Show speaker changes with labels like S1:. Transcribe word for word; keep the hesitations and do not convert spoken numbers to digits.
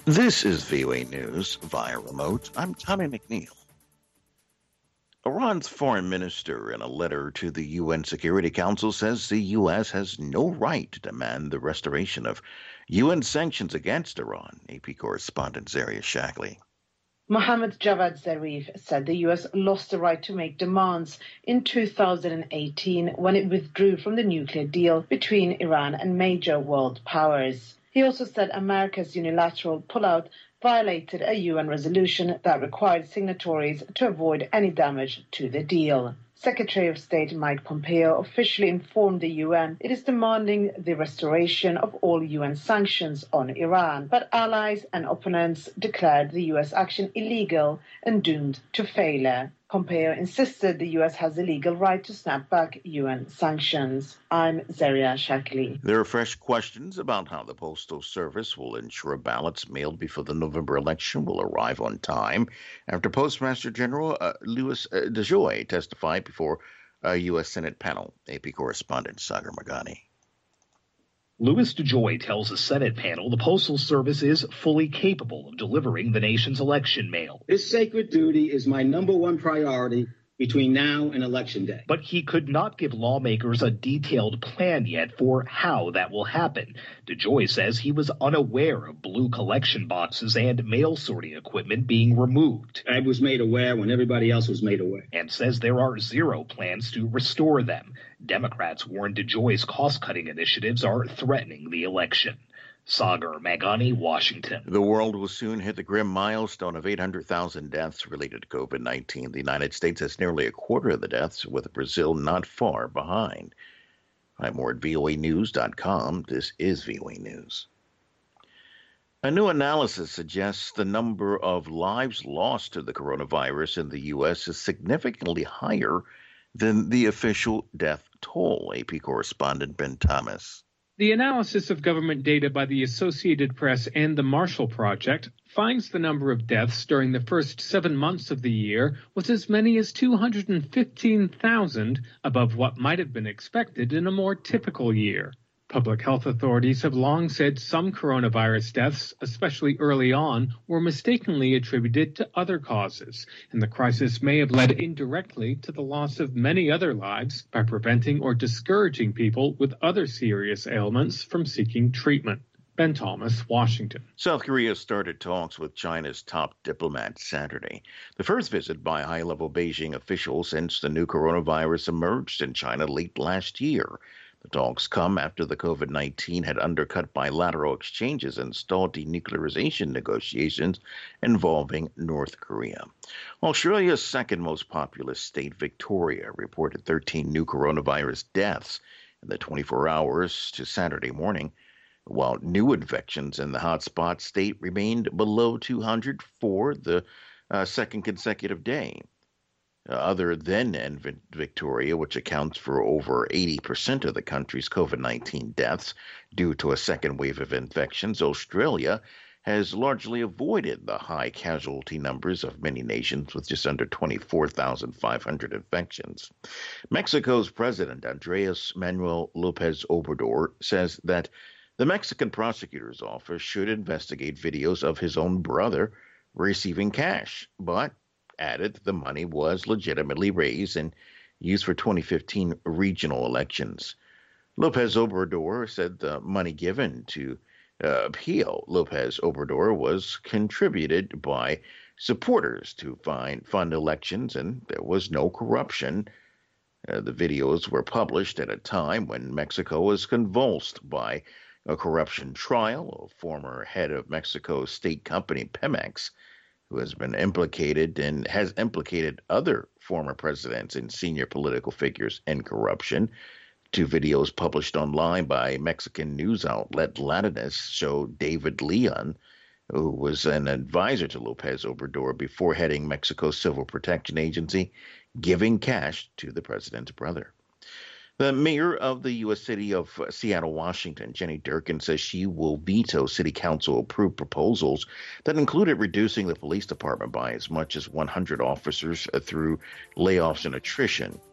S1: This is V O A News via remote. I'm Tommy McNeil. Iran's foreign minister, in a letter to the U N Security Council, says the U S has no right to demand the restoration of U N sanctions against Iran. A P correspondent Zaria Shackley.
S2: Mohammad Javad Zarif said the U S lost the right to make demands in two thousand eighteen when it withdrew from the nuclear deal between Iran and major world powers. He also said America's unilateral pullout violated a U N resolution that required signatories to avoid any damage to the deal. Secretary of State Mike Pompeo officially informed the U N it is demanding the restoration of all U N sanctions on Iran, but allies and opponents declared the U S action illegal and doomed to failure. Pompeo insisted the U S has the legal right to snap back U N sanctions. I'm Zaria Shackley.
S1: There are fresh questions about how the Postal Service will ensure ballots mailed before the November election will arrive on time after Postmaster General uh, Louis uh, DeJoy testified before a U S Senate panel. A P correspondent Sagar Magani.
S3: Louis DeJoy tells the Senate panel the Postal Service is fully capable of delivering the nation's election mail.
S4: This sacred duty is my number one priority between now and Election Day.
S3: But he could not give lawmakers a detailed plan yet for how that will happen. DeJoy says he was unaware of blue collection boxes and mail sorting equipment being removed.
S4: I was made aware when everybody else was made aware.
S3: And says there are zero plans to restore them. Democrats warn DeJoy's cost-cutting initiatives are threatening the election. Sagar Magani, Washington.
S1: The world will soon hit the grim milestone of eight hundred thousand deaths related to COVID nineteen. The United States has nearly a quarter of the deaths, with Brazil not far behind. I'm more at V O A news dot com. This is V O A News. A new analysis suggests the number of lives lost to the coronavirus in the U S is significantly higher than the official death toll. A P correspondent Ben Thomas.
S5: The analysis of government data by the Associated Press and the Marshall Project finds the number of deaths during the first seven months of the year was as many as two hundred fifteen thousand, above what might have been expected in a more typical year. Public health authorities have long said some coronavirus deaths, especially early on, were mistakenly attributed to other causes, and the crisis may have led indirectly to the loss of many other lives by preventing or discouraging people with other serious ailments from seeking treatment. Ben Thomas, Washington.
S1: South Korea started talks with China's top diplomat Saturday, the first visit by high-level Beijing officials since the new coronavirus emerged in China late last year. The talks come after the COVID nineteen had undercut bilateral exchanges and stalled denuclearization negotiations involving North Korea. Australia's second most populous state, Victoria, reported thirteen new coronavirus deaths in the twenty-four hours to Saturday morning, while new infections in the hotspot state remained below two hundred for the uh, second consecutive day. Uh, other than in Victoria, which accounts for over eighty percent of the country's COVID nineteen deaths due to a second wave of infections, Australia has largely avoided the high casualty numbers of many nations with just under twenty-four thousand five hundred infections. Mexico's President Andrés Manuel López Obrador says that the Mexican prosecutor's office should investigate videos of his own brother receiving cash, but added the money was legitimately raised and used for twenty fifteen regional elections. López Obrador said the money given to uh, appeal López Obrador was contributed by supporters to find, fund elections, and there was no corruption. Uh, the videos were published at a time when Mexico was convulsed by a corruption trial of former head of Mexico's state company Pemex, who has been implicated and has implicated other former presidents and senior political figures in corruption. Two videos published online by Mexican news outlet Latinos show David Leon, who was an advisor to López Obrador before heading Mexico's Civil Protection Agency, giving cash to the president's brother. The mayor of the U S city of Seattle, Washington, Jenny Durkan, says she will veto city council-approved proposals that included reducing the police department by as much as one hundred officers through layoffs and attrition.